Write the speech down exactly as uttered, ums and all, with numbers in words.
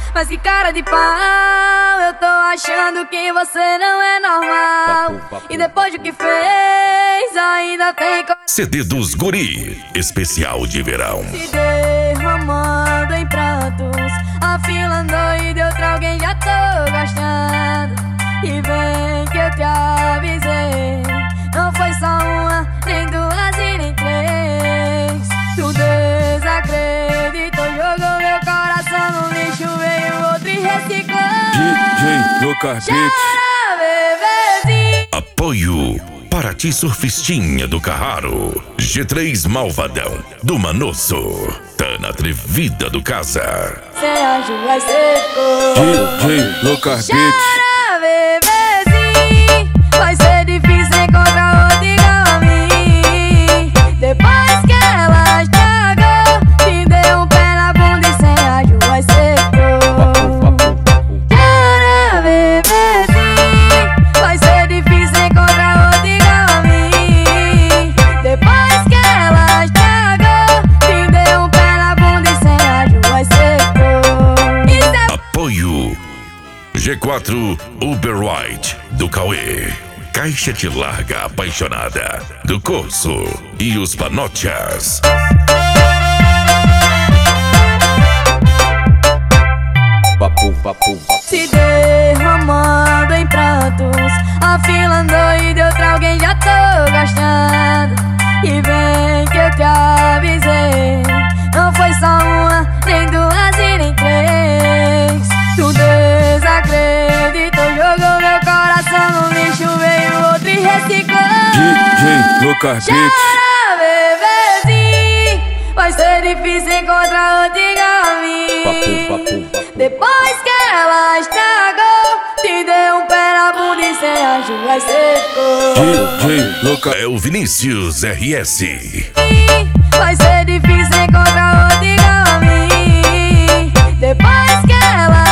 Mas que cara de pau, eu tô achando que você não é normal. E depois do que fez, ainda tem co... C D dos Guri, especial de verão. Se derramando em pratos, afilando e de outra alguém já tô gostando. E vem que eu te avisei, não foi só uma, nem duas e nem três. Tu desacreditou, jogou meu coração no lixo, veio outro e reciclou. D J Lucas Beats. Chora, bebezinho. Apoio Paraty Surfistinha do Carraro, G três Malvadão do Manosso, Tana Atrevida do Casa. Cê acha vai ser cor. D J Lucas Beats. Chora, bebezinho, vai ser difícil encontrar outro igual a mim. Depois que ela estragou, te deu um pé na bunda e sem ágil vai ser cor. Chora, bebezinho, vai ser difícil encontrar outro igual a mim. Depois que ela estragou, te deu um pé na bunda e sem ágil vai ser cor. Isso é Apoio G quatro Uber White do Cauê, Caixa de Larga Apaixonada do Corso e os Panochas. Papo, papo, se derramando em pratos, afilando e de outra alguém já tô gostando. E vem que eu te avisei, não foi só uma, nem duas e nem três. Tu desacreditou, jogou meu coração no lixo, veio outro e reciclou. D J Lucas Beats. Chora, bebezinho, vai ser difícil encontrar outro igual a mim. Papo, papo, papo. Depois que ela estragou, te deu um pé na bunda e sem ágil vai ser cor. D J Lucas. É o Vinícius R S. Vai ser difícil encontrar outro igual a mim. Depois que ela